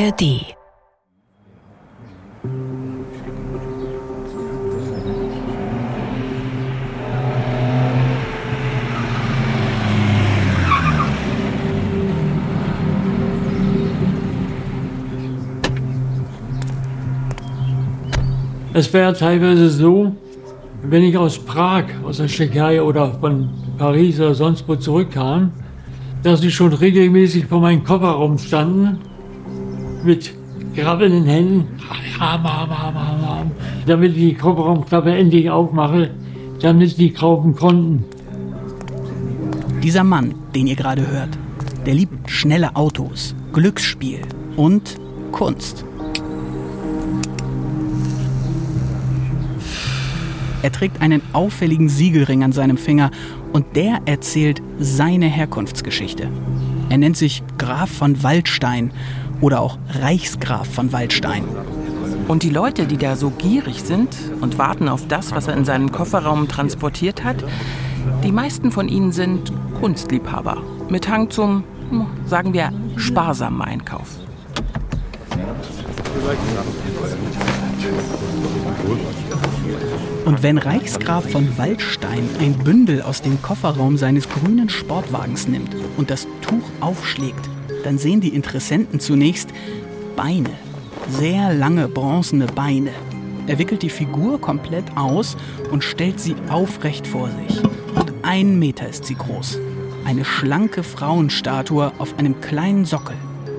ARD. Es wäre teilweise so, wenn ich aus Prag, aus der Tschechei oder von Paris oder sonst wo zurückkam, dass sie schon regelmäßig vor meinem Kofferraum standen, mit grabbelnden Händen, damit ich die Kofferraumklappe endlich aufmache, damit sie kaufen konnten. Dieser Mann, den ihr gerade hört, der liebt schnelle Autos, Glücksspiel und Kunst. Er trägt einen auffälligen Siegelring an seinem Finger und der erzählt seine Herkunftsgeschichte. Er nennt sich Graf von Waldstein oder auch Reichsgraf von Waldstein. Und die Leute, die da so gierig sind und warten auf das, was er in seinen Kofferraum transportiert hat, die meisten von ihnen sind Kunstliebhaber mit Hang zum, sagen wir, sparsamen Einkauf. Und wenn Reichsgraf von Waldstein ein Bündel aus dem Kofferraum seines grünen Sportwagens nimmt und das Tuch aufschlägt, dann sehen die Interessenten zunächst Beine, sehr lange bronzene Beine. Er wickelt die Figur komplett aus und stellt sie aufrecht vor sich. Und 1 Meter ist sie groß. Eine schlanke Frauenstatue auf einem kleinen Sockel.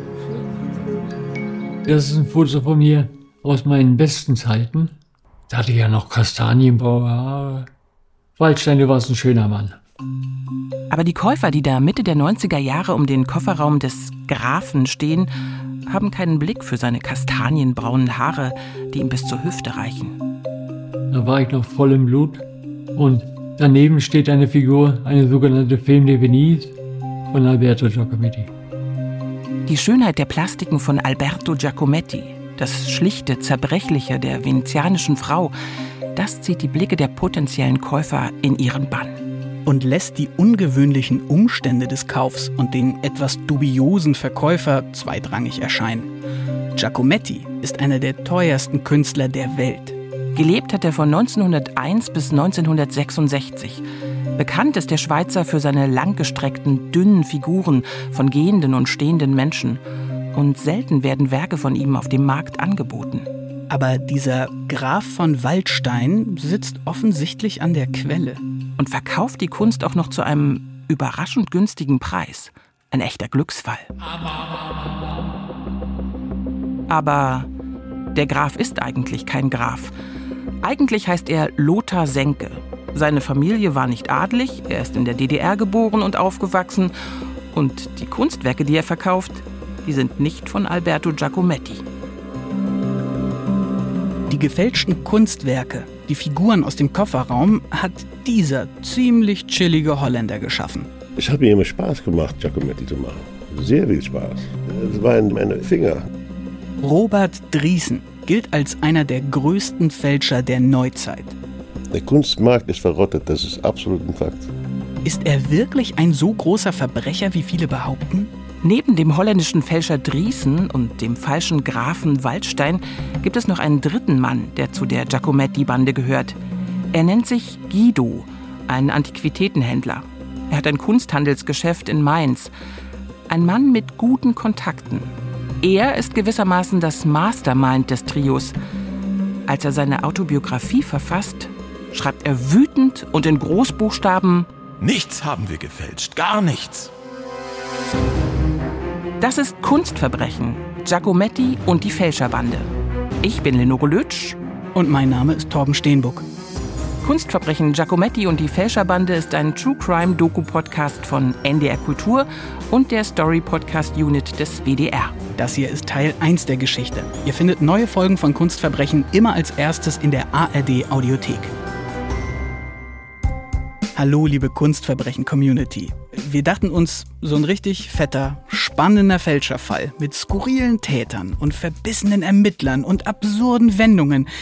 Das ist ein Foto von mir aus meinen besten Zeiten. Da hatte ich ja noch kastanienbraune Haare. Waldstein, du warst ein schöner Mann. Aber die Käufer, die da Mitte der 90er Jahre um den Kofferraum des Grafen stehen, haben keinen Blick für seine kastanienbraunen Haare, die ihm bis zur Hüfte reichen. Da war ich noch voll im Blut. Und daneben steht eine Figur, eine sogenannte Femme de Venise von Alberto Giacometti. Die Schönheit der Plastiken von Alberto Giacometti, das schlichte, zerbrechliche der venezianischen Frau, das zieht die Blicke der potenziellen Käufer in ihren Bann. Und lässt die ungewöhnlichen Umstände des Kaufs und den etwas dubiosen Verkäufer zweitrangig erscheinen. Giacometti ist einer der teuersten Künstler der Welt. Gelebt hat er von 1901 bis 1966. Bekannt ist der Schweizer für seine langgestreckten, dünnen Figuren von gehenden und stehenden Menschen. Und selten werden Werke von ihm auf dem Markt angeboten. Aber dieser Graf von Waldstein sitzt offensichtlich an der Quelle. Und verkauft die Kunst auch noch zu einem überraschend günstigen Preis. Ein echter Glücksfall. Aber der Graf ist eigentlich kein Graf. Eigentlich heißt er Lothar Senke. Seine Familie war nicht adelig, er ist in der DDR geboren und aufgewachsen. Und die Kunstwerke, die er verkauft, die sind nicht von Alberto Giacometti. Die gefälschten Kunstwerke, die Figuren aus dem Kofferraum, hat dieser ziemlich chillige Holländer geschaffen. Es hat mir immer Spaß gemacht, Giacometti zu machen. Sehr viel Spaß. Das waren meine Finger. Robert Driessen gilt als einer der größten Fälscher der Neuzeit. Der Kunstmarkt ist verrottet, das ist absolut ein Fakt. Ist er wirklich ein so großer Verbrecher, wie viele behaupten? Neben dem holländischen Fälscher Driessen und dem falschen Grafen Waldstein gibt es noch einen dritten Mann, der zu der Giacometti-Bande gehört. Er nennt sich Guido, ein Antiquitätenhändler. Er hat ein Kunsthandelsgeschäft in Mainz. Ein Mann mit guten Kontakten. Er ist gewissermaßen das Mastermind des Trios. Als er seine Autobiografie verfasst, schreibt er wütend und in Großbuchstaben: Nichts haben wir gefälscht, gar nichts. Das ist Kunstverbrechen, Giacometti und die Fälscherbande. Ich bin Lenore Lötsch. Und mein Name ist Torben Steenbuck. Kunstverbrechen, Giacometti und die Fälscherbande ist ein True-Crime-Doku-Podcast von NDR Kultur und der Story-Podcast-Unit des WDR. Das hier ist Teil 1 der Geschichte. Ihr findet neue Folgen von Kunstverbrechen immer als erstes in der ARD-Audiothek. Hallo, liebe Kunstverbrechen-Community. Wir dachten uns, so ein richtig fetter, spannender Fälscherfall mit skurrilen Tätern und verbissenen Ermittlern und absurden Wendungen,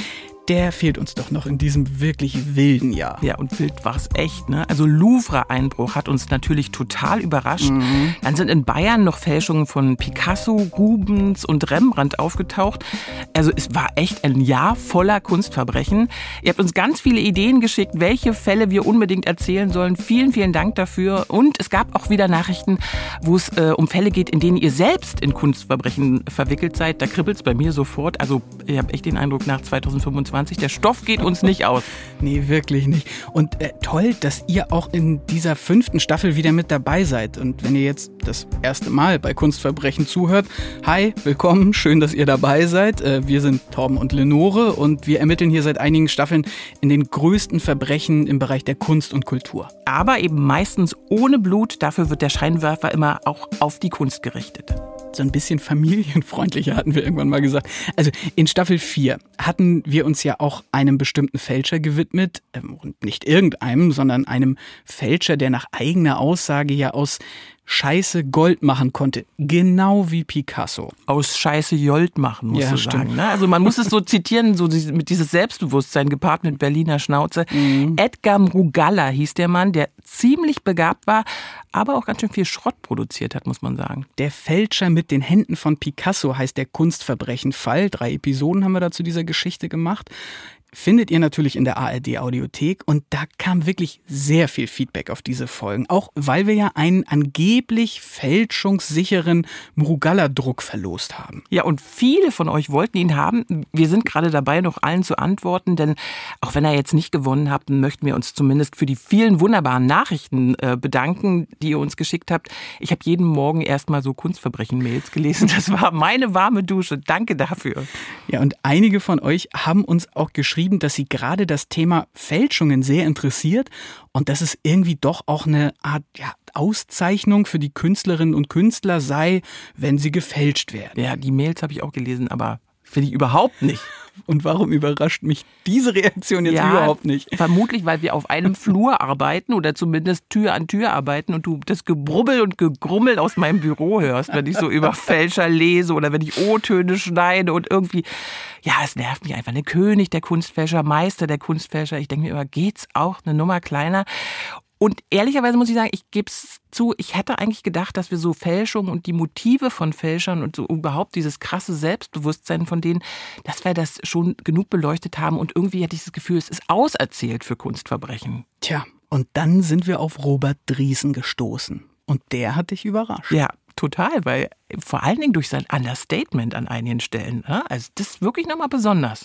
der fehlt uns doch noch in diesem wirklich wilden Jahr. Ja, und wild war es echt, ne? Also Louvre-Einbruch hat uns natürlich total überrascht. Dann sind in Bayern noch Fälschungen von Picasso, Rubens und Rembrandt aufgetaucht. Also es war echt ein Jahr voller Kunstverbrechen. Ihr habt uns ganz viele Ideen geschickt, welche Fälle wir unbedingt erzählen sollen. Vielen, vielen Dank dafür. Und es gab auch wieder Nachrichten, wo es um Fälle geht, in denen ihr selbst in Kunstverbrechen verwickelt seid. Da kribbelt es bei mir sofort. Also ich habe echt den Eindruck, nach 2025, der Stoff geht uns nicht aus. Nee, wirklich nicht. Und toll, dass ihr auch in dieser 5. Staffel wieder mit dabei seid. Und wenn ihr jetzt das erste Mal bei Kunstverbrechen zuhört, hi, willkommen, schön, dass ihr dabei seid. Wir sind Torben und Lenore und wir ermitteln hier seit einigen Staffeln in den größten Verbrechen im Bereich der Kunst und Kultur. Aber eben meistens ohne Blut. Dafür wird der Scheinwerfer immer auch auf die Kunst gerichtet. So ein bisschen familienfreundlicher, hatten wir irgendwann mal gesagt. Also in Staffel 4 hatten wir uns ja auch einem bestimmten Fälscher gewidmet. Und nicht irgendeinem, sondern einem Fälscher, der nach eigener Aussage ja aus Scheiße Gold machen konnte. Genau wie Picasso. Aus Scheiße Jolt machen, musst Ja, du stimmt. sagen. Ne? Also man muss es so zitieren, so mit dieses Selbstbewusstsein gepaart mit Berliner Schnauze. Edgar Mrugalla hieß der Mann, der ziemlich begabt war, aber auch ganz schön viel Schrott produziert hat, muss man sagen. Der Fälscher mit den Händen von Picasso heißt der Kunstverbrechen-Fall. 3 Episoden haben wir da zu dieser Geschichte gemacht. Findet ihr natürlich in der ARD-Audiothek und da kam wirklich sehr viel Feedback auf diese Folgen. Auch weil wir ja einen angeblich fälschungssicheren Mrugalla-Druck verlost haben. Ja, und viele von euch wollten ihn haben. Wir sind gerade dabei, noch allen zu antworten, denn auch wenn ihr jetzt nicht gewonnen habt, möchten wir uns zumindest für die vielen wunderbaren Nachrichten bedanken, die ihr uns geschickt habt. Ich habe jeden Morgen erstmal so Kunstverbrechen-Mails gelesen. Das war meine warme Dusche. Danke dafür. Ja, und einige von euch haben uns auch geschrieben, dass sie gerade das Thema Fälschungen sehr interessiert und dass es irgendwie doch auch eine Art Auszeichnung für die Künstlerinnen und Künstler sei, wenn sie gefälscht werden. Ja, die Mails habe ich auch gelesen, aber finde ich überhaupt nicht. Und warum überrascht mich diese Reaktion jetzt überhaupt nicht? Vermutlich, weil wir auf einem Flur arbeiten oder zumindest Tür an Tür arbeiten und du das Gebrubbel und Gegrummel aus meinem Büro hörst, wenn ich so über Fälscher lese oder wenn ich O-Töne schneide und irgendwie, ja, es nervt mich einfach. Der König der Kunstfälscher, Meister der Kunstfälscher. Ich denke mir immer, geht's auch eine Nummer kleiner? Und ehrlicherweise muss ich sagen, ich gebe es zu, ich hätte eigentlich gedacht, dass wir so Fälschungen und die Motive von Fälschern und so überhaupt dieses krasse Selbstbewusstsein von denen, dass wir das schon genug beleuchtet haben und irgendwie hatte ich das Gefühl, es ist auserzählt für Kunstverbrechen. Tja, und dann sind wir auf Robert Driesen gestoßen. Und der hat dich überrascht. Ja, total, weil vor allen Dingen durch sein Understatement an einigen Stellen, also das ist wirklich nochmal besonders.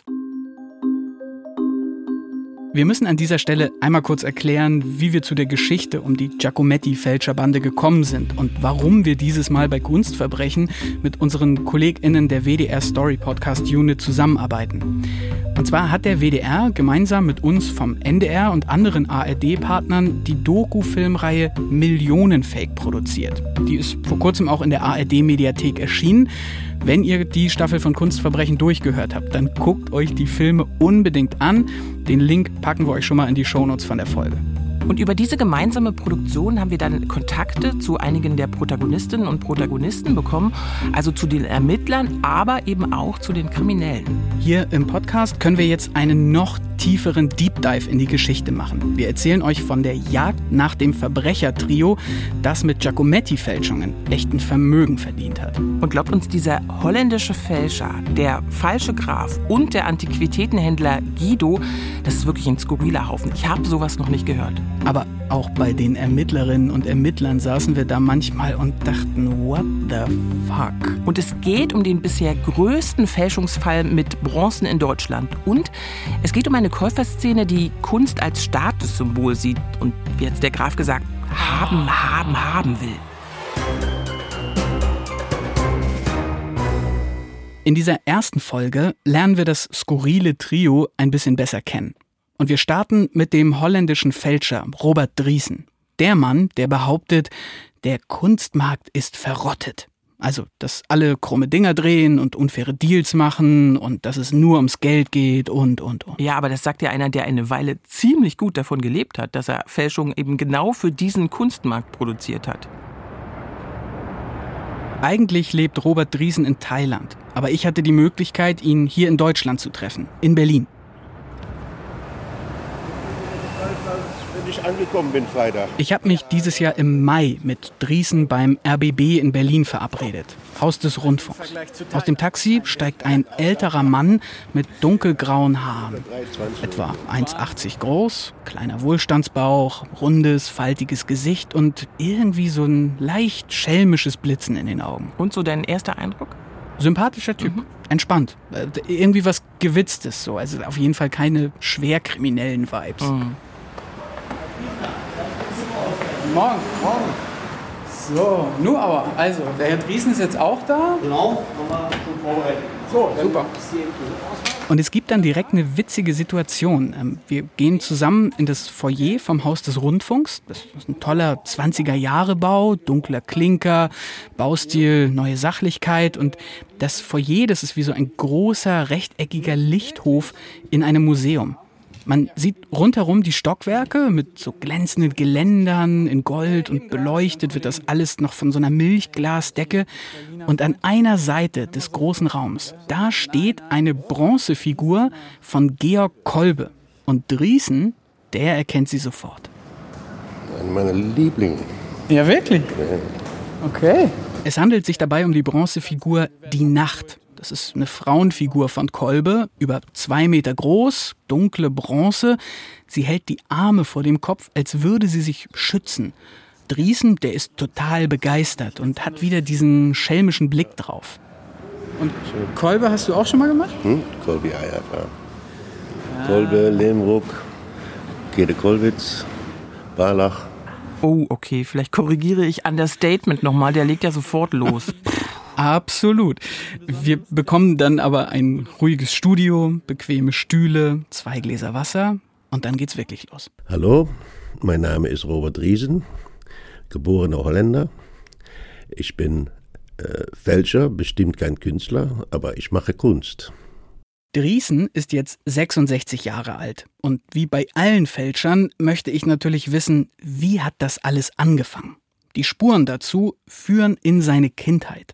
Wir müssen an dieser Stelle einmal kurz erklären, wie wir zu der Geschichte um die Giacometti-Fälscherbande gekommen sind und warum wir dieses Mal bei Kunstverbrechen mit unseren KollegInnen der WDR Story Podcast Unit zusammenarbeiten. Und zwar hat der WDR gemeinsam mit uns vom NDR und anderen ARD-Partnern die Doku-Filmreihe Millionenfake produziert. Die ist vor kurzem auch in der ARD-Mediathek erschienen. Wenn ihr die Staffel von Kunstverbrechen durchgehört habt, dann guckt euch die Filme unbedingt an. Den Link packen wir euch schon mal in die Shownotes von der Folge. Und über diese gemeinsame Produktion haben wir dann Kontakte zu einigen der Protagonistinnen und Protagonisten bekommen, also zu den Ermittlern, aber eben auch zu den Kriminellen. Hier im Podcast können wir jetzt einen noch tieferen Deep Dive in die Geschichte machen. Wir erzählen euch von der Jagd nach dem Verbrechertrio, das mit Giacometti-Fälschungen echt ein Vermögen verdient hat. Und glaubt uns, dieser holländische Fälscher, der falsche Graf und der Antiquitätenhändler Guido, das ist wirklich ein skurriler Haufen. Ich habe sowas noch nicht gehört. Aber auch bei den Ermittlerinnen und Ermittlern saßen wir da manchmal und dachten, what the fuck? Und es geht um den bisher größten Fälschungsfall mit Bronzen in Deutschland. Und es geht um eine Käuferszene, die Kunst als Statussymbol sieht und, wie jetzt der Graf gesagt, haben will. In dieser ersten Folge lernen wir das skurrile Trio ein bisschen besser kennen. Und wir starten mit dem holländischen Fälscher Robert Driesen. Der Mann, der behauptet, der Kunstmarkt ist verrottet. Also, dass alle krumme Dinger drehen und unfaire Deals machen und dass es nur ums Geld geht und. Ja, aber das sagt ja einer, der eine Weile ziemlich gut davon gelebt hat, dass er Fälschungen eben genau für diesen Kunstmarkt produziert hat. Eigentlich lebt Robert Driesen in Thailand, aber ich hatte die Möglichkeit, ihn hier in Deutschland zu treffen, in Berlin. wenn ich angekommen bin Freitag. Ich habe mich dieses Jahr im Mai mit Driesen beim RBB in Berlin verabredet. Haus des Rundfunks. Aus dem Taxi steigt ein älterer Mann mit dunkelgrauen Haaren. Etwa 1,80 groß, kleiner Wohlstandsbauch, rundes, faltiges Gesicht und irgendwie so ein leicht schelmisches Blitzen in den Augen. Und so dein erster Eindruck? Sympathischer Typ, entspannt. Irgendwie was Gewitztes so. Also auf jeden Fall keine schwerkriminellen Vibes. Morgen. So, nur aber. Also, der Herr Driesen ist jetzt auch da? Genau, nochmal schon vorbereitet. So, super. Und es gibt dann direkt eine witzige Situation. Wir gehen zusammen in das Foyer vom Haus des Rundfunks. Das ist ein toller 20er-Jahre-Bau, dunkler Klinker, Baustil, neue Sachlichkeit. Und das Foyer, das ist wie so ein großer, rechteckiger Lichthof in einem Museum. Man sieht rundherum die Stockwerke mit so glänzenden Geländern in Gold und beleuchtet wird das alles noch von so einer Milchglasdecke. Und an einer Seite des großen Raums, da steht eine Bronzefigur von Georg Kolbe. Und Driesen, der erkennt sie sofort. Einer meiner Lieblinge. Ja, wirklich? Ja. Okay. Es handelt sich dabei um die Bronzefigur Die Nacht. Das ist eine Frauenfigur von Kolbe, über 2 Meter groß, dunkle Bronze. Sie hält die Arme vor dem Kopf, als würde sie sich schützen. Driesen, der ist total begeistert und hat wieder diesen schelmischen Blick drauf. Und Kolbe hast du auch schon mal gemacht? Kolbe, ja, klar. Kolbe, Lehmruck, Gede Kollwitz, Barlach. Oh, okay, vielleicht korrigiere ich Understatement nochmal, der legt ja sofort los. Absolut. Wir bekommen dann aber ein ruhiges Studio, bequeme Stühle, 2 Gläser Wasser und dann geht's wirklich los. Hallo, mein Name ist Robert Driesen, geborener Holländer. Ich bin Fälscher, bestimmt kein Künstler, aber ich mache Kunst. Driesen ist jetzt 66 Jahre alt und wie bei allen Fälschern möchte ich natürlich wissen, wie hat das alles angefangen? Die Spuren dazu führen in seine Kindheit.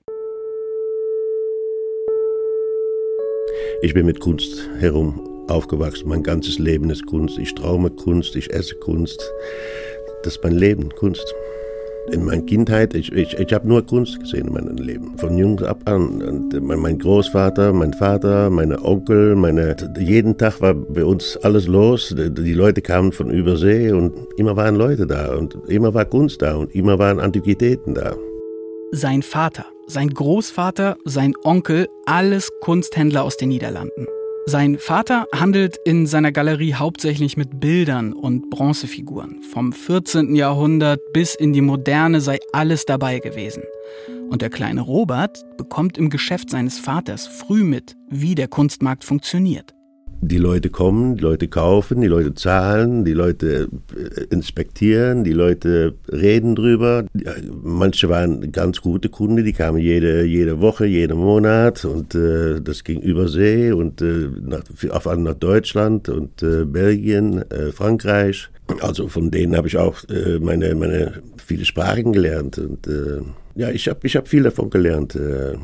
Ich bin mit Kunst herum aufgewachsen. Mein ganzes Leben ist Kunst. Ich träume Kunst, ich esse Kunst. Das ist mein Leben, Kunst. In meiner Kindheit, ich habe nur Kunst gesehen in meinem Leben. Von jung ab an. Und mein Großvater, mein Vater, meine Onkel, jeden Tag war bei uns alles los. Die Leute kamen von Übersee und immer waren Leute da. Und immer war Kunst da und immer waren Antiquitäten da. Sein Vater, sein Großvater, sein Onkel, alles Kunsthändler aus den Niederlanden. Sein Vater handelt in seiner Galerie hauptsächlich mit Bildern und Bronzefiguren. Vom 14. Jahrhundert bis in die Moderne sei alles dabei gewesen. Und der kleine Robert bekommt im Geschäft seines Vaters früh mit, wie der Kunstmarkt funktioniert. Die Leute kommen, die Leute kaufen, die Leute zahlen, die Leute inspektieren, die Leute reden drüber. Manche waren ganz gute Kunden, die kamen jede Woche, jeden Monat und das ging über See und auf einmal nach Deutschland und Belgien, Frankreich. Also von denen habe ich auch meine viele Sprachen gelernt und ich hab viel davon gelernt,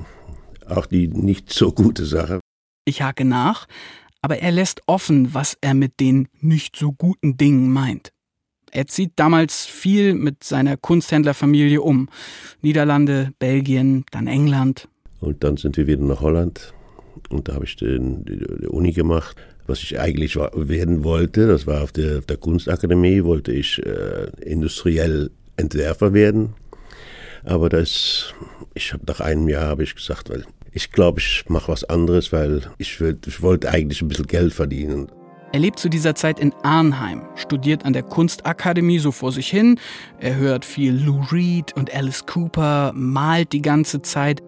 auch die nicht so gute Sache. Ich hake nach. Aber er lässt offen, was er mit den nicht so guten Dingen meint. Er zieht damals viel mit seiner Kunsthändlerfamilie um. Niederlande, Belgien, dann England. Und dann sind wir wieder nach Holland. Und da habe ich die Uni gemacht. Was ich eigentlich werden wollte, das war auf der Kunstakademie, wollte ich industriell Entwerfer werden. Aber nach einem Jahr habe ich gesagt, weil ich glaube, ich mache was anderes, weil ich wollte eigentlich ein bisschen Geld verdienen. Er lebt zu dieser Zeit in Arnhem, studiert an der Kunstakademie so vor sich hin. Er hört viel Lou Reed und Alice Cooper, malt die ganze Zeit.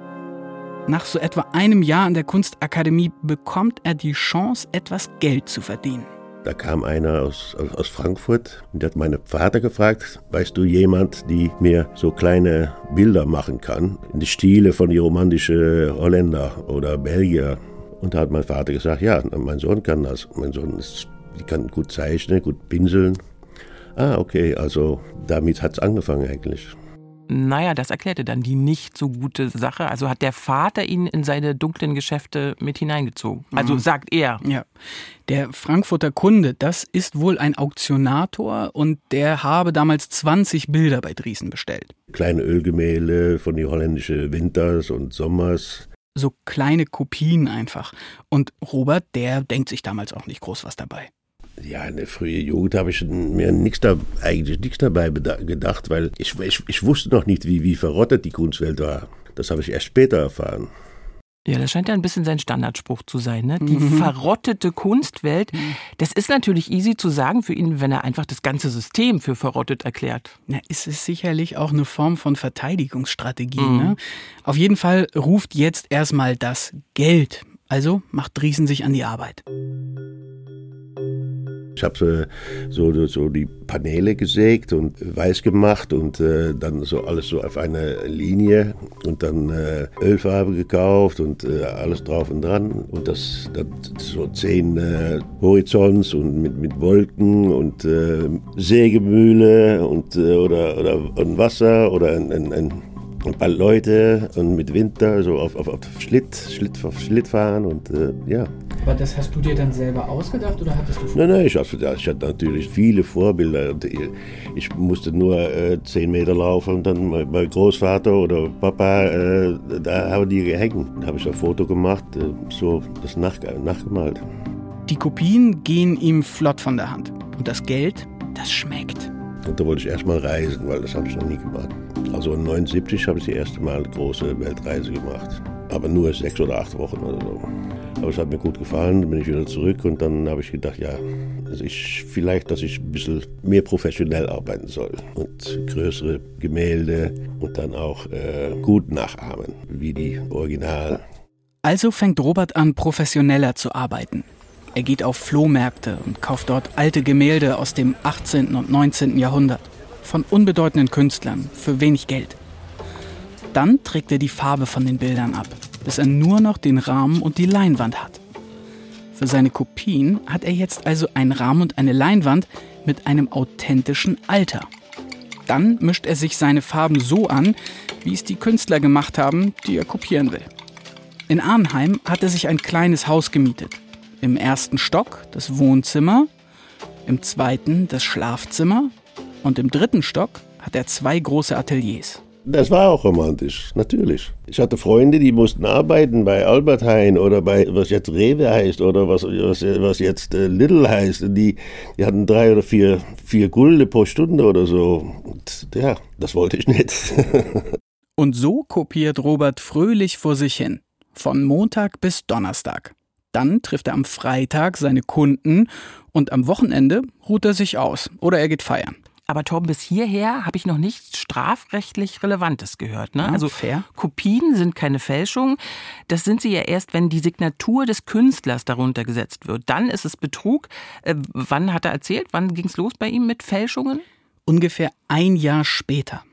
Nach so etwa einem Jahr an der Kunstakademie bekommt er die Chance, etwas Geld zu verdienen. Da kam einer aus Frankfurt und der hat meinen Vater gefragt, weißt du jemand, die mir so kleine Bilder machen kann, in die Stile von die romantischen Holländer oder Belgier. Und da hat mein Vater gesagt, ja, mein Sohn kann das. Mein Sohn die kann gut zeichnen, gut pinseln. Ah, okay, also damit hat es angefangen eigentlich. Naja, das erklärte dann die nicht so gute Sache. Also hat der Vater ihn in seine dunklen Geschäfte mit hineingezogen. Also sagt er. Ja. Der Frankfurter Kunde, das ist wohl ein Auktionator und der habe damals 20 Bilder bei Drießen bestellt. Kleine Ölgemälde von den holländischen Winters und Sommers. So kleine Kopien einfach. Und Robert, der denkt sich damals auch nicht groß was dabei. Ja, in der frühen Jugend habe ich mir eigentlich nichts dabei gedacht, weil ich wusste noch nicht, wie verrottet die Kunstwelt war. Das habe ich erst später erfahren. Ja, das scheint ja ein bisschen sein Standardspruch zu sein, ne? Die verrottete Kunstwelt. Das ist natürlich easy zu sagen für ihn, wenn er einfach das ganze System für verrottet erklärt. Na, es ist sicherlich auch eine Form von Verteidigungsstrategie. Ne? Auf jeden Fall ruft jetzt erstmal das Geld. Also macht Drießen sich an die Arbeit. Ich habe so die Paneele gesägt und weiß gemacht und dann so alles so auf eine Linie und dann Ölfarbe gekauft und alles drauf und dran und das so 10 Horizonts und mit Wolken und Sägemühle und oder Wasser oder ein paar Leute und mit Winter so auf Schlitt fahren und ja. Aber das hast du dir dann selber ausgedacht oder hattest du Nein, ich hatte natürlich viele Vorbilder. Ich musste nur 10 Meter laufen und dann mein Großvater oder Papa, da haben die gehängt. Da habe ich ein Foto gemacht, so das nachgemalt. Die Kopien gehen ihm flott von der Hand. Und das Geld, das schmeckt. Und da wollte ich erstmal reisen, weil das habe ich noch nie gemacht. Also 1979 habe ich die erste Mal eine große Weltreise gemacht. Aber nur 6 oder 8 Wochen oder so. Aber es hat mir gut gefallen, dann bin ich wieder zurück und dann habe ich gedacht, ja, dass ich ein bisschen mehr professionell arbeiten soll. Und größere Gemälde und dann auch gut nachahmen, wie die Original. Also fängt Robert an, professioneller zu arbeiten. Er geht auf Flohmärkte und kauft dort alte Gemälde aus dem 18. und 19. Jahrhundert. Von unbedeutenden Künstlern, für wenig Geld. Dann trägt er die Farbe von den Bildern ab, bis er nur noch den Rahmen und die Leinwand hat. Für seine Kopien hat er jetzt also einen Rahmen und eine Leinwand mit einem authentischen Alter. Dann mischt er sich seine Farben so an, wie es die Künstler gemacht haben, die er kopieren will. In Arnheim hat er sich ein kleines Haus gemietet. Im 1. Stock das Wohnzimmer, im 2. das Schlafzimmer und im 3. Stock hat er 2 große Ateliers. Das war auch romantisch, natürlich. Ich hatte Freunde, die mussten arbeiten bei Albert Heijn oder bei, was jetzt Rewe heißt oder was jetzt Lidl heißt. Die hatten 3 oder 4 Gulden pro Stunde oder so. Und ja, das wollte ich nicht. Und so kopiert Robert fröhlich vor sich hin. Von Montag bis Donnerstag. Dann trifft er am Freitag seine Kunden und am Wochenende ruht er sich aus oder er geht feiern. Aber Torben, bis hierher habe ich noch nichts strafrechtlich Relevantes gehört. Ne? Ja, also fair. Kopien sind keine Fälschung. Das sind sie ja erst, wenn die Signatur des Künstlers darunter gesetzt wird. Dann ist es Betrug. Wann hat er erzählt? Wann ging es los bei ihm mit Fälschungen? Ungefähr ein Jahr später.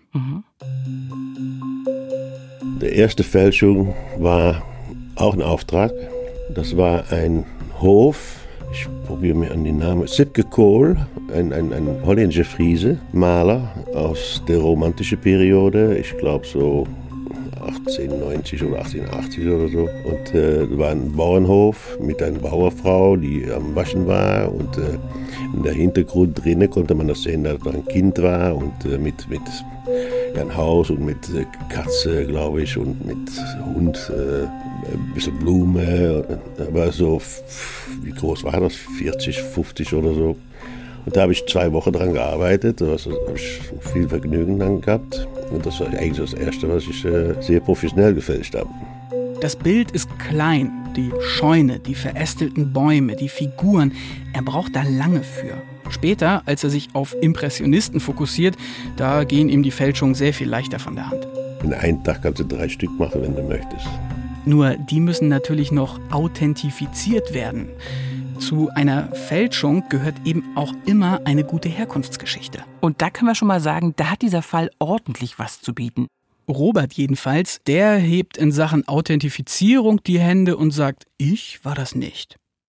Die erste Fälschung war auch ein Auftrag. Das war ein Hof. Ich probiere mir an den Namen. Sipke Kohl, ein holländischer Friese, Maler aus der romantischen Periode. Ich glaube so 1890 oder 1880 oder so. Und da war ein Bauernhof mit einer Bauerfrau, die am Waschen war. Und in der Hintergrund drinnen konnte man das sehen, dass da ein Kind war und mit ein Haus und mit Katze, glaube ich, und mit Hund, ein bisschen Blume. Aber so, wie groß war das? 40, 50 oder so. Und da habe ich 2 Wochen dran gearbeitet. Da habe ich viel Vergnügen dran gehabt. Und das war eigentlich das Erste, was ich sehr professionell gefälscht habe. Das Bild ist klein. Die Scheune, die verästelten Bäume, die Figuren. Er braucht da lange für. Später, als er sich auf Impressionisten fokussiert, da gehen ihm die Fälschungen sehr viel leichter von der Hand. In einem Tag kannst du 3 Stück machen, wenn du möchtest. Nur die müssen natürlich noch authentifiziert werden. Zu einer Fälschung gehört eben auch immer eine gute Herkunftsgeschichte. Und da können wir schon mal sagen, da hat dieser Fall ordentlich was zu bieten. Robert jedenfalls, der hebt in Sachen Authentifizierung die Hände und sagt, ich war das nicht.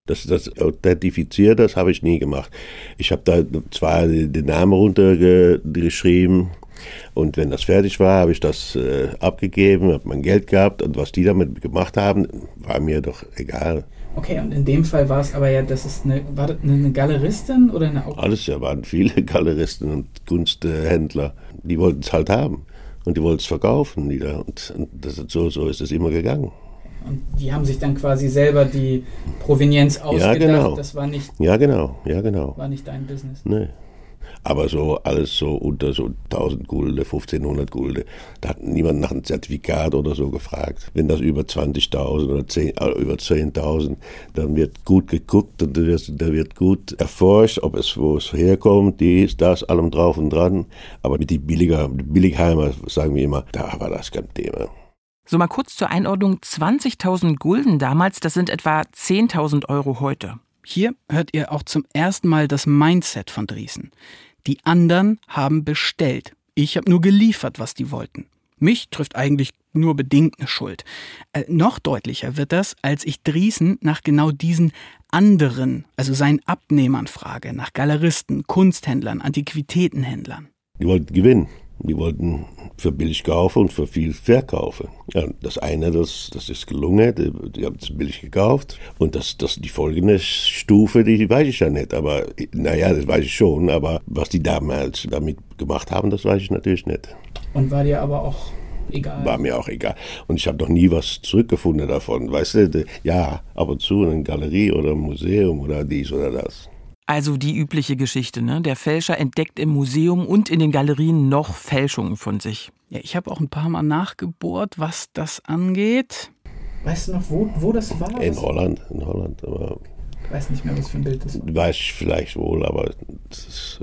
Das authentifiziert, das habe ich nie gemacht. Ich habe da zwar den Namen runtergeschrieben und wenn das fertig war, habe ich das abgegeben, habe mein Geld gehabt und was die damit gemacht haben, war mir doch egal. Okay, und in dem Fall war es aber ja, war das eine Galeristin oder eine Auktion? Alles, ja, waren viele Galeristen und Kunsthändler, die wollten es halt haben und die wollten es verkaufen wieder und so ist es immer gegangen. Und die haben sich dann quasi selber die Provenienz ausgedacht, ja, genau. Das war nicht... Ja, genau. War nicht dein Business. Nee. Aber so alles so unter so 1000 Gulden, 1500 Gulden, da hat niemand nach einem Zertifikat oder so gefragt. Wenn das über 20.000 oder über 10.000, dann wird gut geguckt und da wird gut erforscht, wo es herkommt, das, allem drauf und dran. Aber mit die Billigheimer, sagen wir immer, da war das kein Thema. So mal kurz zur Einordnung, 20.000 Gulden damals, das sind etwa 10.000 Euro heute. Hier hört ihr auch zum ersten Mal das Mindset von Drießen. Die anderen haben bestellt. Ich habe nur geliefert, was die wollten. Mich trifft eigentlich nur bedingt eine Schuld. Noch deutlicher wird das, als ich Drießen nach genau diesen anderen, also seinen Abnehmern frage, nach Galeristen, Kunsthändlern, Antiquitätenhändlern. Die wollten gewinnen. Die wollten für billig kaufen und für viel verkaufen. Ja, das eine, das ist gelungen, die haben es billig gekauft. Und die folgende Stufe, die weiß ich ja nicht. Aber, das weiß ich schon. Aber was die damals damit gemacht haben, das weiß ich natürlich nicht. Und war dir aber auch egal? War mir auch egal. Und ich habe noch nie was zurückgefunden davon. Weißt du, ja, ab und zu in einer Galerie oder ein Museum oder dies oder das. Also die übliche Geschichte, ne? Der Fälscher entdeckt im Museum und in den Galerien noch Fälschungen von sich. Ja, ich habe auch ein paar Mal nachgebohrt, was das angeht. Weißt du noch, wo das war? In Holland, aber... Ich weiß nicht mehr, was für ein Bild das war. Weiß ich vielleicht wohl, aber... Das ist,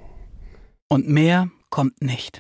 Und mehr kommt nicht.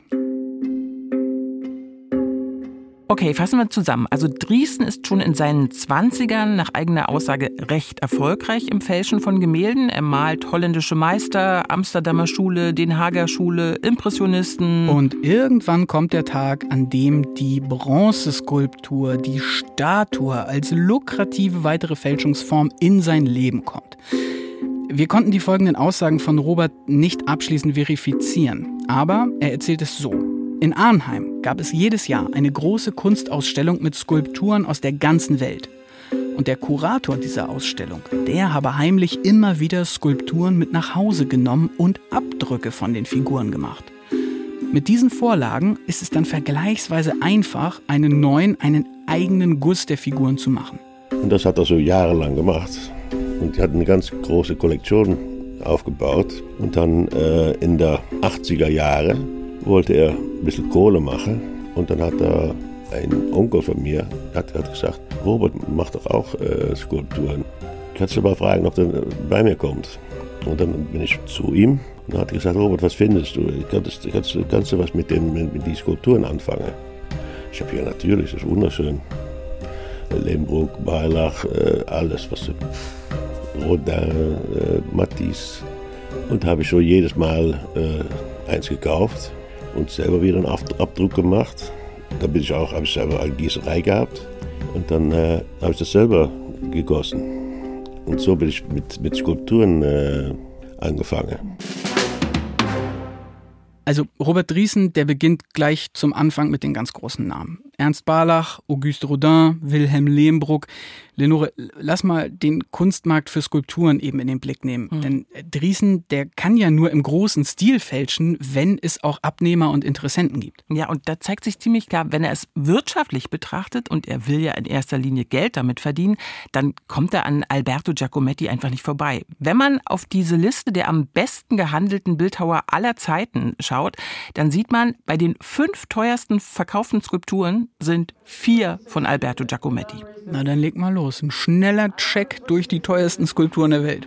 Okay, fassen wir zusammen. Also Drießen ist schon in seinen 20ern nach eigener Aussage recht erfolgreich im Fälschen von Gemälden. Er malt holländische Meister, Amsterdamer Schule, Den Haager Schule, Impressionisten. Und irgendwann kommt der Tag, an dem die Bronzeskulptur, die Statue als lukrative weitere Fälschungsform in sein Leben kommt. Wir konnten die folgenden Aussagen von Robert nicht abschließend verifizieren. Aber er erzählt es so. In Arnheim gab es jedes Jahr eine große Kunstausstellung mit Skulpturen aus der ganzen Welt. Und der Kurator dieser Ausstellung, der habe heimlich immer wieder Skulpturen mit nach Hause genommen und Abdrücke von den Figuren gemacht. Mit diesen Vorlagen ist es dann vergleichsweise einfach, einen eigenen Guss der Figuren zu machen. Und das hat er so jahrelang gemacht. Und er hat eine ganz große Kollektion aufgebaut. Und dann in der 80er Jahre wollte er ein bisschen Kohle machen und dann hat ein Onkel von mir hat gesagt, Robert macht doch auch Skulpturen. Kannst du mal fragen, ob der bei mir kommt? Und dann bin ich zu ihm und hat gesagt, Robert, was findest du? Kannst du was mit den Skulpturen anfangen? Ich habe hier natürlich, das ist wunderschön. Lehmbruck, Barlach, alles, was Rodin, Matisse. Und da habe ich so jedes Mal eins gekauft. Und selber wieder einen Abdruck gemacht. Da habe ich selber eine Gießerei gehabt. Und dann habe ich das selber gegossen. Und so bin ich mit Skulpturen angefangen. Also Robert Drießen, der beginnt gleich zum Anfang mit den ganz großen Namen. Ernst Barlach, Auguste Rodin, Wilhelm Lehmbruck. Lenore, lass mal den Kunstmarkt für Skulpturen eben in den Blick nehmen. Denn Drießen, der kann ja nur im großen Stil fälschen, wenn es auch Abnehmer und Interessenten gibt. Ja, und da zeigt sich ziemlich klar, wenn er es wirtschaftlich betrachtet, und er will ja in erster Linie Geld damit verdienen, dann kommt er an Alberto Giacometti einfach nicht vorbei. Wenn man auf diese Liste der am besten gehandelten Bildhauer aller Zeiten schaut, dann sieht man, bei den 5 teuersten verkauften Skulpturen sind 4 von Alberto Giacometti. Na, dann leg mal los. Ein schneller Check durch die teuersten Skulpturen der Welt.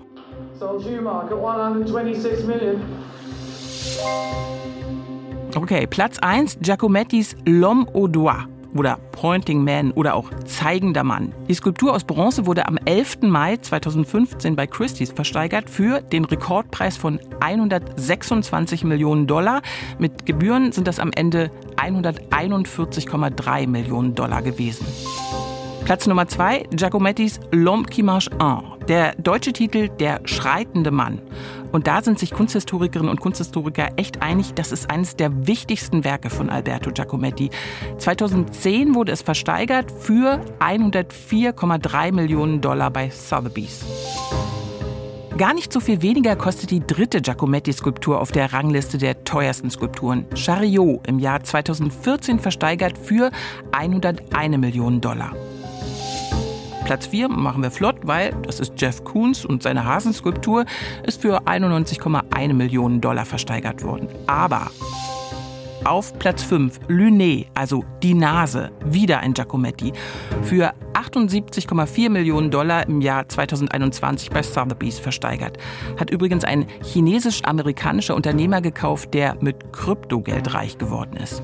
Okay, Platz 1, Giacomettis L'Homme au Doigt oder Pointing Man oder auch Zeigender Mann. Die Skulptur aus Bronze wurde am 11. Mai 2015 bei Christie's versteigert für den Rekordpreis von $126 Millionen. Mit Gebühren sind das am Ende $141,3 Millionen gewesen. Platz Nummer 2, Giacomettis L'Homme qui marche un. Der deutsche Titel Der schreitende Mann. Und da sind sich Kunsthistorikerinnen und Kunsthistoriker echt einig, das ist eines der wichtigsten Werke von Alberto Giacometti. 2010 wurde es versteigert für 104,3 Millionen Dollar bei Sotheby's. Gar nicht so viel weniger kostet die dritte Giacometti-Skulptur auf der Rangliste der teuersten Skulpturen. Chariot, im Jahr 2014 versteigert für 101 Millionen Dollar. Platz 4 machen wir flott, weil das ist Jeff Koons und seine Hasenskulptur ist für 91,1 Millionen Dollar versteigert worden. Aber auf Platz 5 Lunet, also die Nase, wieder ein Giacometti, für 78,4 Millionen Dollar im Jahr 2021 bei Sotheby's versteigert. Hat übrigens ein chinesisch-amerikanischer Unternehmer gekauft, der mit Kryptogeld reich geworden ist.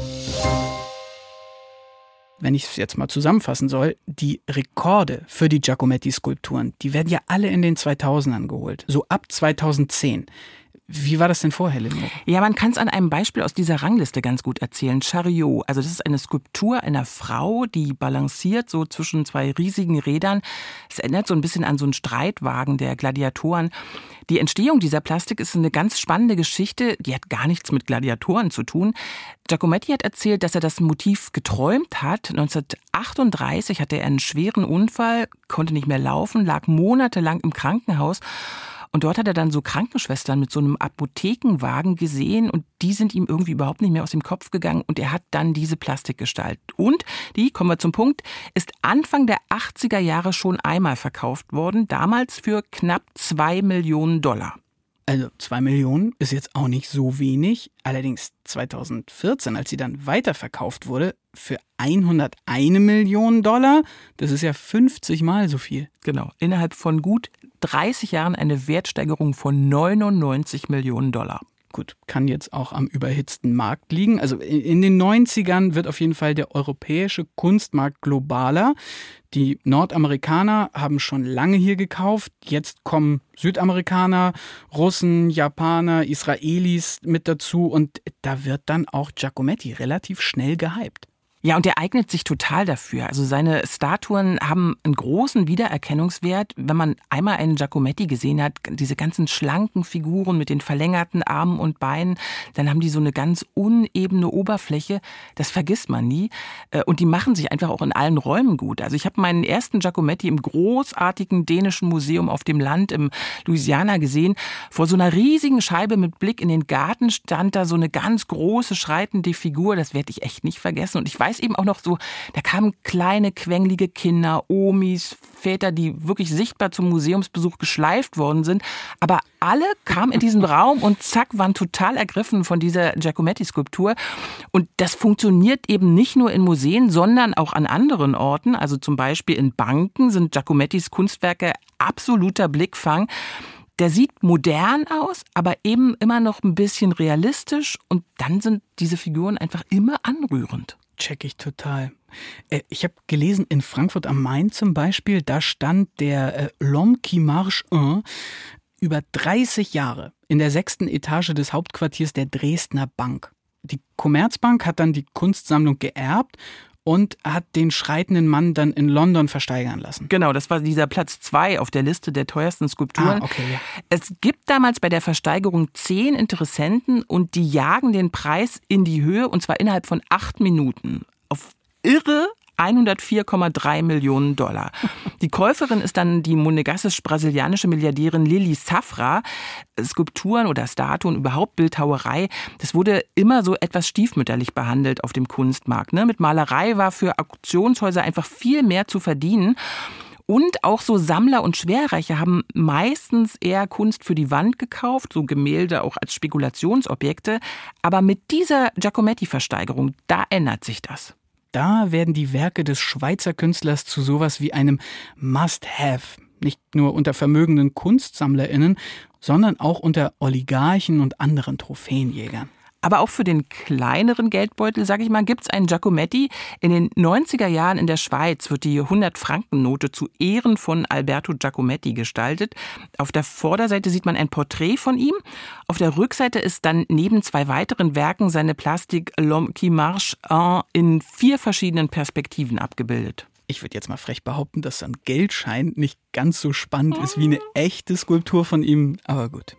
Wenn ich es jetzt mal zusammenfassen soll, die Rekorde für die Giacometti-Skulpturen, die werden ja alle in den 2000ern geholt, so ab 2010. Wie war das denn vorher, Linda? Ja, man kann es an einem Beispiel aus dieser Rangliste ganz gut erzählen. Chariot, also das ist eine Skulptur einer Frau, die balanciert so zwischen zwei riesigen Rädern. Es erinnert so ein bisschen an so einen Streitwagen der Gladiatoren. Die Entstehung dieser Plastik ist eine ganz spannende Geschichte, die hat gar nichts mit Gladiatoren zu tun. Giacometti hat erzählt, dass er das Motiv geträumt hat. 1938 hatte er einen schweren Unfall, konnte nicht mehr laufen, lag monatelang im Krankenhaus. Und dort hat er dann so Krankenschwestern mit so einem Apothekenwagen gesehen und die sind ihm irgendwie überhaupt nicht mehr aus dem Kopf gegangen und er hat dann diese Plastik gestaltet. Und die, kommen wir zum Punkt, ist Anfang der 80er Jahre schon einmal verkauft worden, damals für knapp 2 Millionen Dollar. Also 2 Millionen ist jetzt auch nicht so wenig. Allerdings 2014, als sie dann weiterverkauft wurde, für 101 Millionen Dollar, das ist ja 50 Mal so viel. Genau, innerhalb von gut 30 Jahren eine Wertsteigerung von 99 Millionen Dollar. Gut, kann jetzt auch am überhitzten Markt liegen. Also in den 90ern wird auf jeden Fall der europäische Kunstmarkt globaler. Die Nordamerikaner haben schon lange hier gekauft. Jetzt kommen Südamerikaner, Russen, Japaner, Israelis mit dazu. Und da wird dann auch Giacometti relativ schnell gehypt. Ja, und er eignet sich total dafür. Also seine Statuen haben einen großen Wiedererkennungswert. Wenn man einmal einen Giacometti gesehen hat, diese ganzen schlanken Figuren mit den verlängerten Armen und Beinen, dann haben die so eine ganz unebene Oberfläche. Das vergisst man nie. Und die machen sich einfach auch in allen Räumen gut. Also ich habe meinen ersten Giacometti im großartigen dänischen Museum auf dem Land im Louisiana gesehen. Vor so einer riesigen Scheibe mit Blick in den Garten stand da so eine ganz große, schreitende Figur. Das werde ich echt nicht vergessen. Und ich weiß eben auch noch so, da kamen kleine, quengelige Kinder, Omis, Väter, die wirklich sichtbar zum Museumsbesuch geschleift worden sind. Aber alle kamen in diesen Raum und zack, waren total ergriffen von dieser Giacometti-Skulptur. Und das funktioniert eben nicht nur in Museen, sondern auch an anderen Orten. Also zum Beispiel in Banken sind Giacomettis Kunstwerke absoluter Blickfang. Der sieht modern aus, aber eben immer noch ein bisschen realistisch. Und dann sind diese Figuren einfach immer anrührend. Check ich total. Ich habe gelesen, in Frankfurt am Main zum Beispiel, da stand der L'Homme qui marche un über 30 Jahre in der 6. Etage des Hauptquartiers der Dresdner Bank. Die Commerzbank hat dann die Kunstsammlung geerbt und hat den schreitenden Mann dann in London versteigern lassen. Genau, das war dieser Platz 2 auf der Liste der teuersten Skulpturen. Okay, ja. Es gibt damals bei der Versteigerung 10 Interessenten und die jagen den Preis in die Höhe und zwar innerhalb von 8 Minuten. Auf irre 104,3 Millionen Dollar. Die Käuferin ist dann die monegassisch-brasilianische Milliardärin Lili Safra. Skulpturen oder Statuen, überhaupt Bildhauerei, das wurde immer so etwas stiefmütterlich behandelt auf dem Kunstmarkt. Mit Malerei war für Auktionshäuser einfach viel mehr zu verdienen. Und auch so Sammler und Schwerreiche haben meistens eher Kunst für die Wand gekauft, so Gemälde auch als Spekulationsobjekte. Aber mit dieser Giacometti-Versteigerung, da ändert sich das. Da werden die Werke des Schweizer Künstlers zu sowas wie einem Must-Have. Nicht nur unter vermögenden KunstsammlerInnen, sondern auch unter Oligarchen und anderen Trophäenjägern. Aber auch für den kleineren Geldbeutel, sage ich mal, gibt es einen Giacometti. In den 90er Jahren in der Schweiz wird die 100-Franken-Note zu Ehren von Alberto Giacometti gestaltet. Auf der Vorderseite sieht man ein Porträt von ihm. Auf der Rückseite ist dann neben 2 weiteren Werken seine Plastik L'Homme qui marche un in 4 verschiedenen Perspektiven abgebildet. Ich würde jetzt mal frech behaupten, dass so ein Geldschein nicht ganz so spannend ist wie eine echte Skulptur von ihm, aber gut.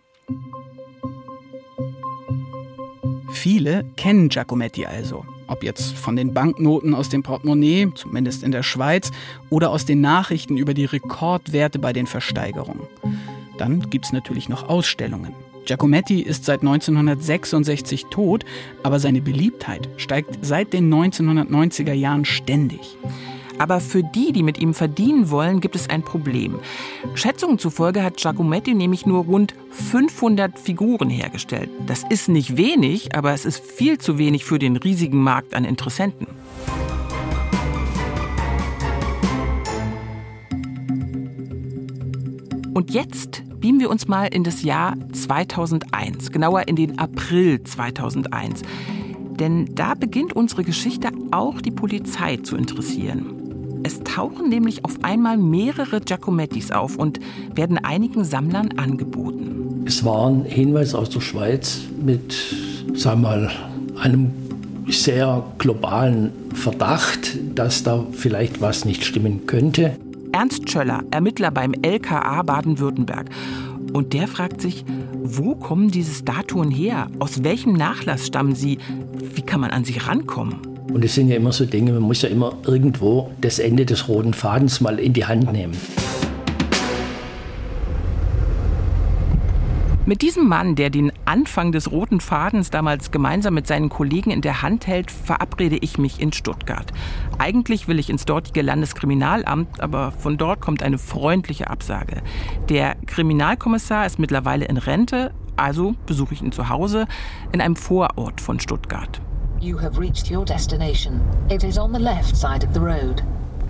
Viele kennen Giacometti also. Ob jetzt von den Banknoten aus dem Portemonnaie, zumindest in der Schweiz, oder aus den Nachrichten über die Rekordwerte bei den Versteigerungen. Dann gibt's natürlich noch Ausstellungen. Giacometti ist seit 1966 tot, aber seine Beliebtheit steigt seit den 1990er Jahren ständig. Aber für die mit ihm verdienen wollen, gibt es ein Problem. Schätzungen zufolge hat Giacometti nämlich nur rund 500 Figuren hergestellt. Das ist nicht wenig, aber es ist viel zu wenig für den riesigen Markt an Interessenten. Und jetzt beamen wir uns mal in das Jahr 2001, genauer in den April 2001. Denn da beginnt unsere Geschichte auch die Polizei zu interessieren. Es tauchen nämlich auf einmal mehrere Giacomettis auf und werden einigen Sammlern angeboten. Es war ein Hinweis aus der Schweiz mit, sagen wir mal, einem sehr globalen Verdacht, dass da vielleicht was nicht stimmen könnte. Ernst Schöller, Ermittler beim LKA Baden-Württemberg. Und der fragt sich, wo kommen diese Statuen her? Aus welchem Nachlass stammen sie? Wie kann man an sie rankommen? Und es sind ja immer so Dinge, man muss ja immer irgendwo das Ende des roten Fadens mal in die Hand nehmen. Mit diesem Mann, der den Anfang des roten Fadens damals gemeinsam mit seinen Kollegen in der Hand hält, verabrede ich mich in Stuttgart. Eigentlich will ich ins dortige Landeskriminalamt, aber von dort kommt eine freundliche Absage. Der Kriminalkommissar ist mittlerweile in Rente, also besuche ich ihn zu Hause in einem Vorort von Stuttgart. You have reached your destination. It is on the left side of the road.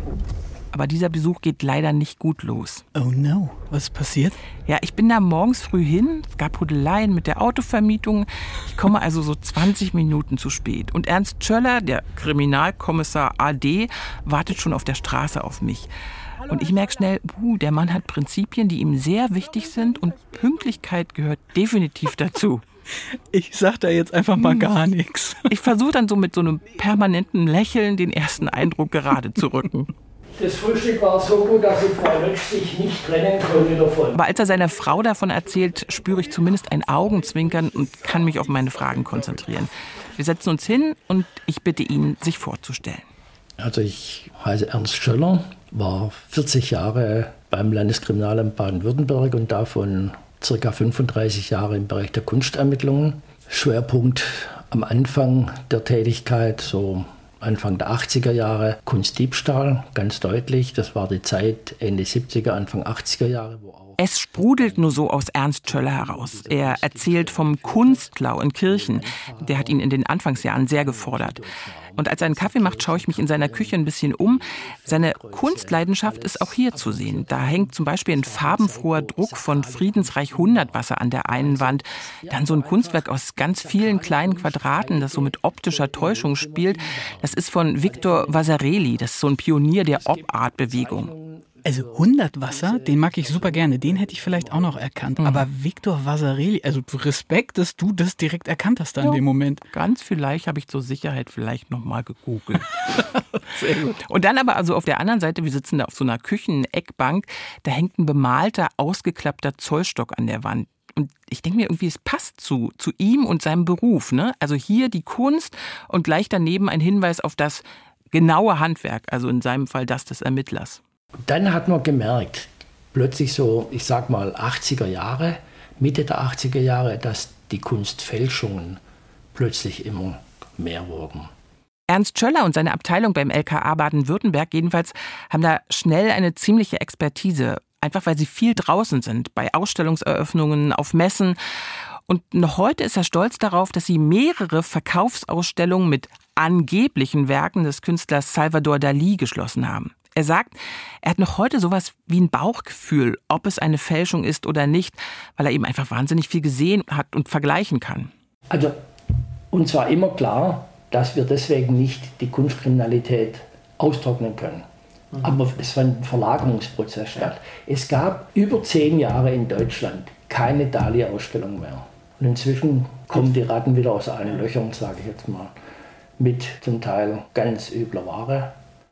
Aber dieser Besuch geht leider nicht gut los. Oh no, was ist passiert? Ja, ich bin da morgens früh hin, es gab Hudeleien mit der Autovermietung. Ich komme also so 20 Minuten zu spät. Und Ernst Schöller, der Kriminalkommissar AD, wartet schon auf der Straße auf mich. Und ich merke schnell, der Mann hat Prinzipien, die ihm sehr wichtig sind und Pünktlichkeit gehört definitiv dazu. Ich sag da jetzt einfach mal gar nichts. Ich versuche dann so mit so einem permanenten Lächeln den ersten Eindruck gerade zu rücken. Das Frühstück war so gut, dass ich Frau Lötsch sich nicht trennen konnte davon. Aber als er seiner Frau davon erzählt, spüre ich zumindest ein Augenzwinkern und kann mich auf meine Fragen konzentrieren. Wir setzen uns hin und ich bitte ihn, sich vorzustellen. Also ich heiße Ernst Schöller, war 40 Jahre beim Landeskriminalamt Baden-Württemberg und davon ca. 35 Jahre im Bereich der Kunstermittlungen. Schwerpunkt am Anfang der Tätigkeit, so Anfang der 80er Jahre, Kunstdiebstahl, ganz deutlich. Das war die Zeit Ende 70er, Anfang 80er Jahre. Es sprudelt nur so aus Ernst Schöller heraus. Er erzählt vom Kunstklau in Kirchen. Der hat ihn in den Anfangsjahren sehr gefordert. Und als er einen Kaffee macht, schaue ich mich in seiner Küche ein bisschen um. Seine Kunstleidenschaft ist auch hier zu sehen. Da hängt zum Beispiel ein farbenfroher Druck von Friedensreich Hundertwasser an der einen Wand. Dann so ein Kunstwerk aus ganz vielen kleinen Quadraten, das so mit optischer Täuschung spielt. Das ist von Victor Vasarely. Das ist so ein Pionier der Op-Art-Bewegung. Also Hundertwasser, den mag ich super gerne, den hätte ich vielleicht auch noch erkannt. Aber Victor Vasarely, also Respekt, dass du das direkt erkannt hast da in dem Moment. Ganz vielleicht habe ich zur Sicherheit vielleicht nochmal gegoogelt. Sehr gut. Und dann aber also auf der anderen Seite, wir sitzen da auf so einer Kücheneckbank, da hängt ein bemalter, ausgeklappter Zollstock an der Wand. Und ich denke mir irgendwie, es passt zu ihm und seinem Beruf, ne? Also hier die Kunst und gleich daneben ein Hinweis auf das genaue Handwerk, also in seinem Fall das des Ermittlers. Dann hat man gemerkt, plötzlich so, ich sag mal 80er Jahre, Mitte der 80er Jahre, dass die Kunstfälschungen plötzlich immer mehr wurden. Ernst Schöller und seine Abteilung beim LKA Baden-Württemberg jedenfalls haben da schnell eine ziemliche Expertise. Einfach weil sie viel draußen sind, bei Ausstellungseröffnungen, auf Messen. Und noch heute ist er stolz darauf, dass sie mehrere Verkaufsausstellungen mit angeblichen Werken des Künstlers Salvador Dalí geschlossen haben. Er sagt, er hat noch heute sowas wie ein Bauchgefühl, ob es eine Fälschung ist oder nicht, weil er eben einfach wahnsinnig viel gesehen hat und vergleichen kann. Also uns war immer klar, dass wir deswegen nicht die Kunstkriminalität austrocknen können. Aber es fand ein Verlagerungsprozess statt. Es gab über 10 Jahre in Deutschland keine Dalí-Ausstellung mehr. Und inzwischen kommen die Ratten wieder aus allen Löchern, sage ich jetzt mal, mit zum Teil ganz übler Ware.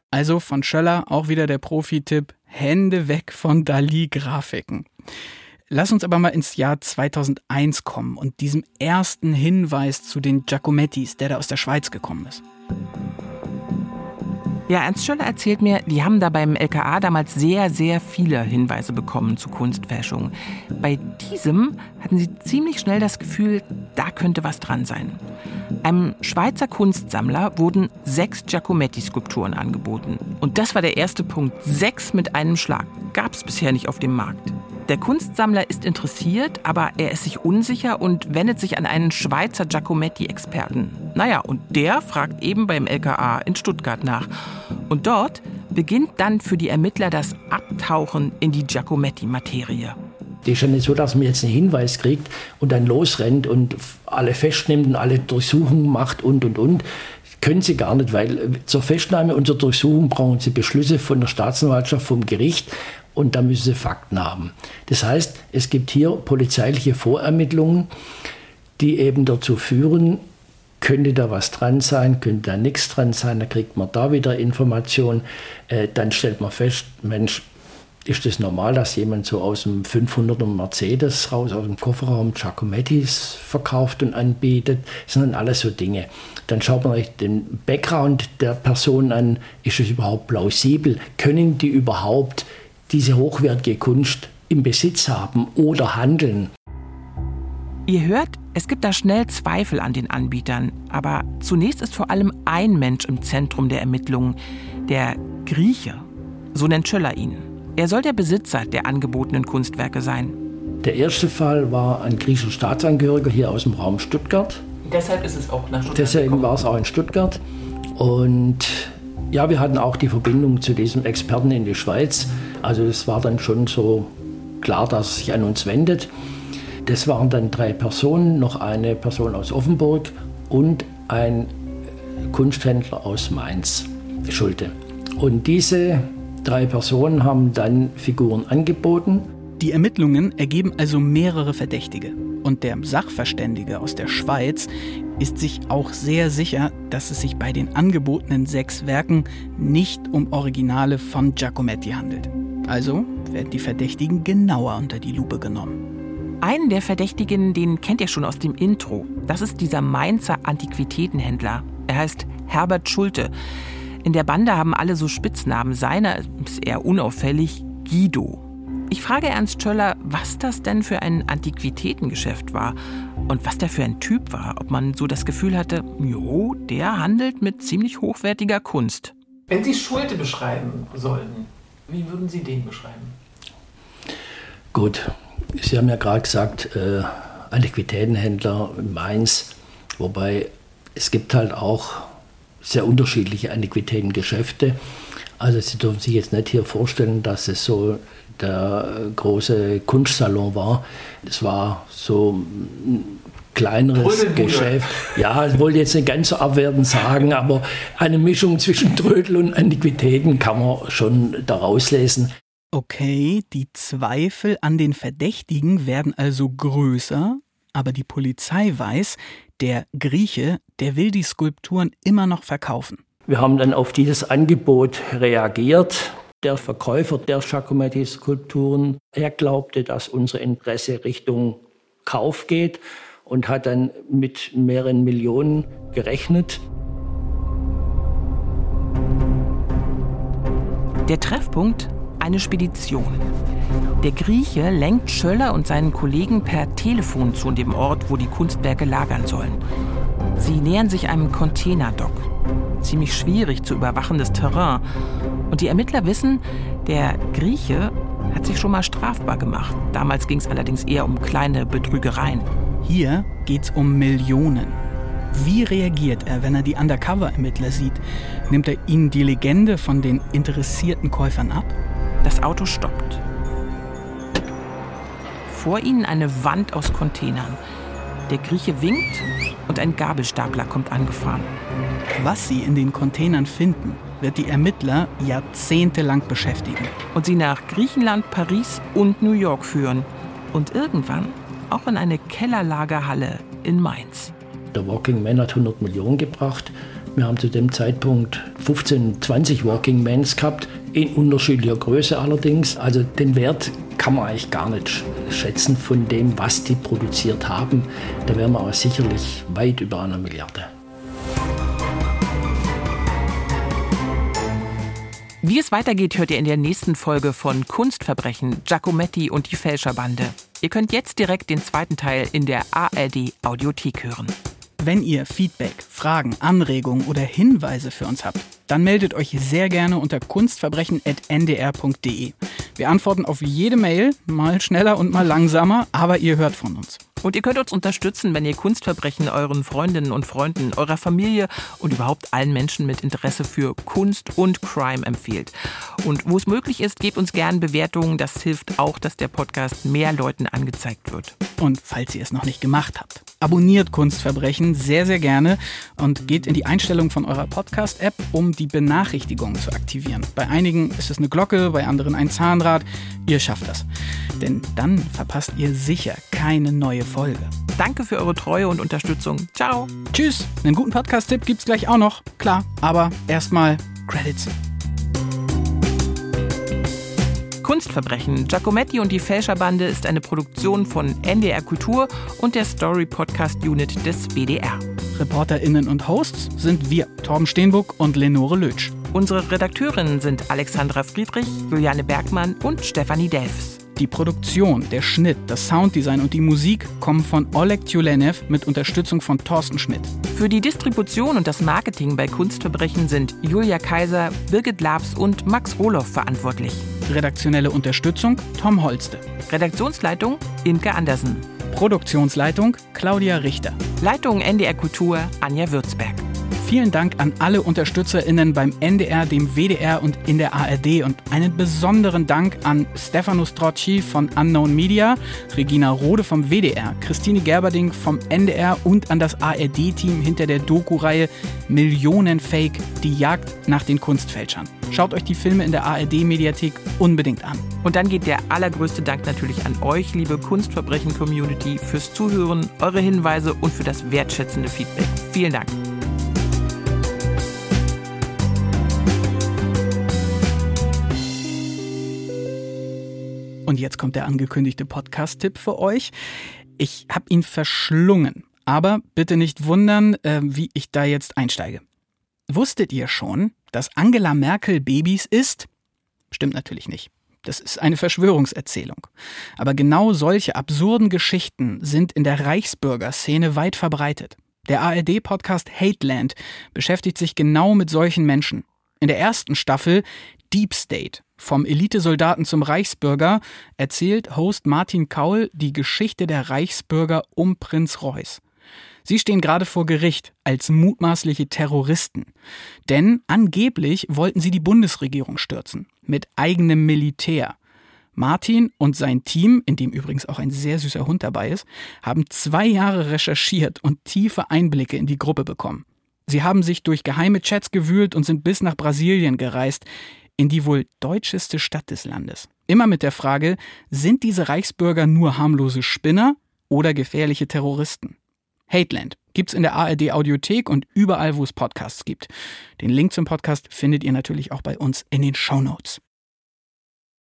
Also von Schöller auch wieder der Profi-Tipp, Hände weg von Dalí-Grafiken. Lass uns aber mal ins Jahr 2001 kommen und diesem ersten Hinweis zu den Giacomettis, der da aus der Schweiz gekommen ist. Ja, Ernst Schöller erzählt mir, die haben da beim LKA damals sehr, sehr viele Hinweise bekommen zu Kunstfälschungen. Bei diesem hatten sie ziemlich schnell das Gefühl, da könnte was dran sein. Einem Schweizer Kunstsammler wurden 6 Giacometti-Skulpturen angeboten. Und das war der erste Punkt. 6 mit einem Schlag. Gab es bisher nicht auf dem Markt. Der Kunstsammler ist interessiert, aber er ist sich unsicher und wendet sich an einen Schweizer Giacometti-Experten. Naja, und der fragt eben beim LKA in Stuttgart nach. Und dort beginnt dann für die Ermittler das Abtauchen in die Giacometti-Materie. Es ist ja nicht so, dass man jetzt einen Hinweis kriegt und dann losrennt und alle festnimmt und alle Durchsuchungen macht und. Können sie gar nicht, weil zur Festnahme und zur Durchsuchung brauchen sie Beschlüsse von der Staatsanwaltschaft, vom Gericht. Und da müssen sie Fakten haben. Das heißt, es gibt hier polizeiliche Vorermittlungen, die eben dazu führen, könnte da was dran sein, könnte da nichts dran sein, da kriegt man da wieder Informationen. Dann stellt man fest, Mensch, ist das normal, dass jemand so aus dem 500er Mercedes raus, aus dem Kofferraum Giacomettis verkauft und anbietet? Das sind dann alles so Dinge. Dann schaut man sich den Background der Person an. Ist es überhaupt plausibel? Können die überhaupt diese hochwertige Kunst im Besitz haben oder handeln? Ihr hört, es gibt da schnell Zweifel an den Anbietern. Aber zunächst ist vor allem ein Mensch im Zentrum der Ermittlungen, der Grieche. So nennt Schöller ihn. Er soll der Besitzer der angebotenen Kunstwerke sein. Der erste Fall war ein griechischer Staatsangehöriger hier aus dem Raum Stuttgart. Deshalb ist es auch nach Stuttgart. Deswegen war es auch in Stuttgart. Und ja, wir hatten auch die Verbindung zu diesem Experten in die Schweiz. Also es war dann schon so klar, dass er sich an uns wendet. Das waren dann 3 Personen, noch eine Person aus Offenburg und ein Kunsthändler aus Mainz, Schulte. Und diese 3 Personen haben dann Figuren angeboten. Die Ermittlungen ergeben also mehrere Verdächtige. Und der Sachverständige aus der Schweiz ist sich auch sehr sicher, dass es sich bei den angebotenen 6 Werken nicht um Originale von Giacometti handelt. Also werden die Verdächtigen genauer unter die Lupe genommen. Einen der Verdächtigen, den kennt ihr schon aus dem Intro. Das ist dieser Mainzer Antiquitätenhändler. Er heißt Herbert Schulte. In der Bande haben alle so Spitznamen. Seiner ist eher unauffällig, Guido. Ich frage Ernst Schöller, was das denn für ein Antiquitätengeschäft war und was der für ein Typ war. Ob man so das Gefühl hatte, jo, der handelt mit ziemlich hochwertiger Kunst. Wenn Sie Schulte beschreiben sollten, wie würden Sie den beschreiben? Gut, Sie haben ja gerade gesagt, Antiquitätenhändler in Mainz, wobei es gibt halt auch sehr unterschiedliche Antiquitätengeschäfte. Also Sie dürfen sich jetzt nicht hier vorstellen, dass es so der große Kunstsalon war. Es war so ein kleineres Geschäft. Ja, ich wollte jetzt nicht ganz so abwertend sagen, aber eine Mischung zwischen Trödel und Antiquitäten kann man schon da rauslesen. Okay, die Zweifel an den Verdächtigen werden also größer, aber die Polizei weiß, der Grieche, der will die Skulpturen immer noch verkaufen. Wir haben dann auf dieses Angebot reagiert. Der Verkäufer der Giacometti-Skulpturen, er glaubte, dass unser Interesse Richtung Kauf geht und hat dann mit mehreren Millionen gerechnet. Der Treffpunkt? Eine Spedition. Der Grieche lenkt Schöller und seinen Kollegen per Telefon zu dem Ort, wo die Kunstwerke lagern sollen. Sie nähern sich einem Containerdock. Ziemlich schwierig zu überwachendes Terrain. Und die Ermittler wissen, der Grieche hat sich schon mal strafbar gemacht. Damals ging es allerdings eher um kleine Betrügereien. Hier geht's um Millionen. Wie reagiert er, wenn er die Undercover-Ermittler sieht? Nimmt er ihnen die Legende von den interessierten Käufern ab? Das Auto stoppt. Vor ihnen eine Wand aus Containern. Der Grieche winkt und ein Gabelstapler kommt angefahren. Was sie in den Containern finden, wird die Ermittler jahrzehntelang beschäftigen. Und sie nach Griechenland, Paris und New York führen. Und irgendwann auch in eine Kellerlagerhalle in Mainz. Der Walking Man hat 100 Millionen gebracht Wir haben zu dem Zeitpunkt 15, 20 Walking Mans gehabt, in unterschiedlicher Größe allerdings. Also den Wert kann man eigentlich gar nicht schätzen von dem, was die produziert haben. Da wären wir auch sicherlich weit über 1 Milliarde. Wie es weitergeht, hört ihr in der nächsten Folge von Kunstverbrechen, Giacometti und die Fälscherbande. Ihr könnt jetzt direkt den 2. Teil in der ARD Audiothek hören. Wenn ihr Feedback, Fragen, Anregungen oder Hinweise für uns habt, dann meldet euch sehr gerne unter kunstverbrechen@ndr.de. Wir antworten auf jede Mail, mal schneller und mal langsamer, aber ihr hört von uns. Und ihr könnt uns unterstützen, wenn ihr Kunstverbrechen euren Freundinnen und Freunden, eurer Familie und überhaupt allen Menschen mit Interesse für Kunst und Crime empfiehlt. Und wo es möglich ist, gebt uns gerne Bewertungen. Das hilft auch, dass der Podcast mehr Leuten angezeigt wird. Und falls ihr es noch nicht gemacht habt, abonniert Kunstverbrechen sehr, sehr gerne und geht in die Einstellung von eurer Podcast-App, um die Benachrichtigungen zu aktivieren. Bei einigen ist es eine Glocke, bei anderen ein Zahnrad. Ihr schafft das. Denn dann verpasst ihr sicher keine neue Folge. Danke für eure Treue und Unterstützung. Ciao. Tschüss. Einen guten Podcast-Tipp gibt's gleich auch noch. Klar, aber erstmal Credits. Kunstverbrechen, Giacometti und die Fälscherbande ist eine Produktion von NDR Kultur und der Story Podcast Unit des WDR. ReporterInnen und Hosts sind wir, Torben Steenbuck und Lenore Lötsch. Unsere Redakteurinnen sind Alexandra Friedrich, Juliane Bergmann und Stefanie Delfs. Die Produktion, der Schnitt, das Sounddesign und die Musik kommen von Oleg Tjulenev mit Unterstützung von Thorsten Schmidt. Für die Distribution und das Marketing bei Kunstverbrechen sind Julia Kaiser, Birgit Labs und Max Rohloff verantwortlich. Redaktionelle Unterstützung Tom Holste. Redaktionsleitung Imke Andersen. Produktionsleitung Claudia Richter. Leitung NDR Kultur Anja Würzberg. Vielen Dank an alle UnterstützerInnen beim NDR, dem WDR und in der ARD und einen besonderen Dank an Stefano Strocci von Unknown Media, Regina Rode vom WDR, Christine Gerberding vom NDR und an das ARD-Team hinter der Doku-Reihe Millionen Fake, die Jagd nach den Kunstfälschern. Schaut euch die Filme in der ARD-Mediathek unbedingt an. Und dann geht der allergrößte Dank natürlich an euch, liebe Kunstverbrechen-Community, fürs Zuhören, eure Hinweise und für das wertschätzende Feedback. Vielen Dank. Und jetzt kommt der angekündigte Podcast-Tipp für euch. Ich habe ihn verschlungen, aber bitte nicht wundern, wie ich da jetzt einsteige. Wusstet ihr schon, dass Angela Merkel Babys isst? Stimmt natürlich nicht. Das ist eine Verschwörungserzählung. Aber genau solche absurden Geschichten sind in der Reichsbürgerszene weit verbreitet. Der ARD-Podcast Hateland beschäftigt sich genau mit solchen Menschen. In der ersten Staffel Deep State, vom Elitesoldaten zum Reichsbürger, erzählt Host Martin Kaul die Geschichte der Reichsbürger um Prinz Reuß. Sie stehen gerade vor Gericht als mutmaßliche Terroristen. Denn angeblich wollten sie die Bundesregierung stürzen, mit eigenem Militär. Martin und sein Team, in dem übrigens auch ein sehr süßer Hund dabei ist, haben 2 Jahre recherchiert und tiefe Einblicke in die Gruppe bekommen. Sie haben sich durch geheime Chats gewühlt und sind bis nach Brasilien gereist, in die wohl deutscheste Stadt des Landes. Immer mit der Frage, sind diese Reichsbürger nur harmlose Spinner oder gefährliche Terroristen? Hateland gibt's in der ARD Audiothek und überall, wo es Podcasts gibt. Den Link zum Podcast findet ihr natürlich auch bei uns in den Shownotes.